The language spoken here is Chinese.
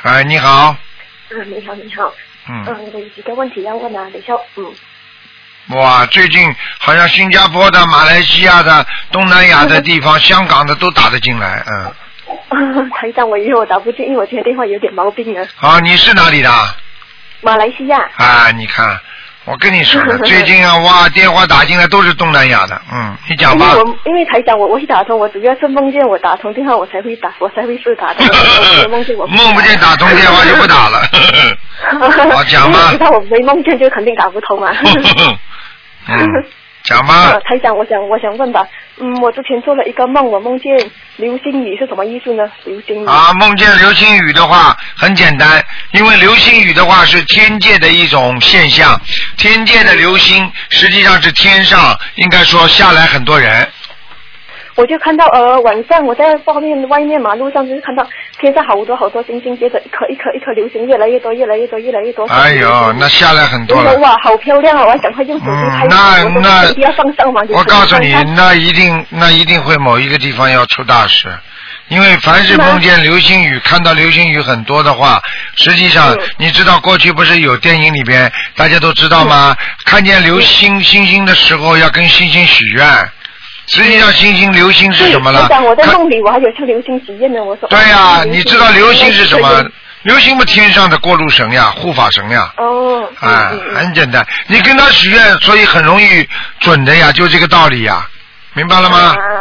哎，你好。 你好，你好。我有几个问题要问啊，等一下。 哇，最近好像新加坡的、马来西亚的、东南亚的地方、香港的都打得进来， 台长，我以为我打不进，因为我今天电话有点毛病啊。 啊，你是哪里的？ 马来西亚。 啊，你看，我跟你说了，最近啊，哇，电话打进来都是东南亚的，你讲吧。 因为台长，我会打通，我主要是梦见我打通电话，我才会试打通。 梦不见打通电话就不打了。好，讲吧。 知道我没梦见就肯定打不通啊。 讲吧。 台长，我想问吧，我之前做了一个梦，我梦见流星雨是什么意思呢？流星雨啊，梦见流星雨的话很简单，因为流星雨的话是天界的一种现象，天界的流星实际上是天上应该说下来很多人。 我就看到晚上我在外面马路上就是看到天上好多星星，接着一颗流星越来越多。 哎呦，那下来很多了。 哇，好漂亮啊！我还赶快用手机拍。那要放上网。 我告诉你，那一定会某一个地方要出大事。因为凡是梦见流星雨，看到流星雨很多的话，实际上你知道过去不是有电影里边大家都知道吗？看见星星的时候要跟星星许愿。实际上流星是什么了？ 我在梦里我还有向流星许愿呢，我说。 对呀，你知道流星是什么？流星不天上的过路神呀，护法神呀。很简单，你跟他许愿，所以很容易准的呀，就这个道理呀，明白了吗？